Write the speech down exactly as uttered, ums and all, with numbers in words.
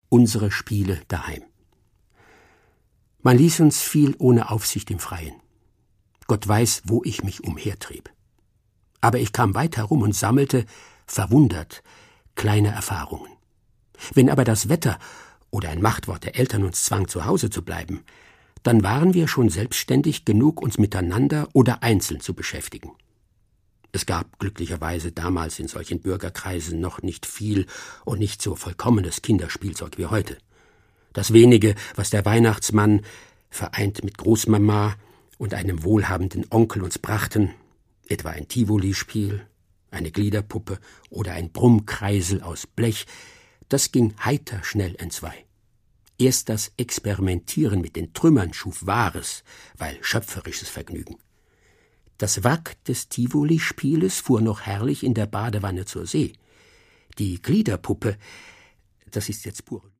unsere Spiele daheim. Man ließ uns viel ohne Aufsicht im Freien. Gott weiß, wo ich mich umhertrieb. Aber ich kam weit herum und sammelte, verwundert, kleine Erfahrungen. Wenn aber das Wetter oder ein Machtwort der Eltern uns zwang, zu Hause zu bleiben, dann waren wir schon selbstständig genug, uns miteinander oder einzeln zu beschäftigen. Es gab glücklicherweise damals in solchen Bürgerkreisen noch nicht viel und nicht so vollkommenes Kinderspielzeug wie heute. Das wenige, was der Weihnachtsmann, vereint mit Großmama und einem wohlhabenden Onkel uns brachten, etwa ein Tivoli-Spiel, eine Gliederpuppe oder ein Brummkreisel aus Blech, das ging heiter schnell entzwei. Erst das Experimentieren mit den Trümmern schuf wahres, weil schöpferisches Vergnügen. Das Wrack des Tivoli-Spieles fuhr noch herrlich in der Badewanne zur See. Die Gliederpuppe, das ist jetzt pure